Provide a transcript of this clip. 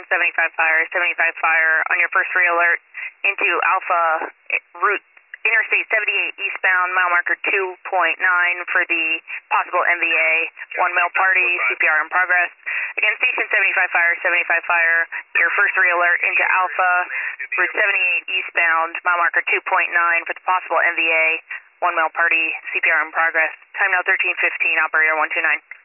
Station 75 Fire on your first re-alert into Alpha route Interstate 78 eastbound, mile marker 2.9 for the possible MVA. 1 male party, CPR in progress. Again, Station 75 Fire, your first re-alert into Alpha, route 78 eastbound, mile marker 2.9 for the possible MVA. 1 male party, CPR in progress. Time now 13:15, operator 129.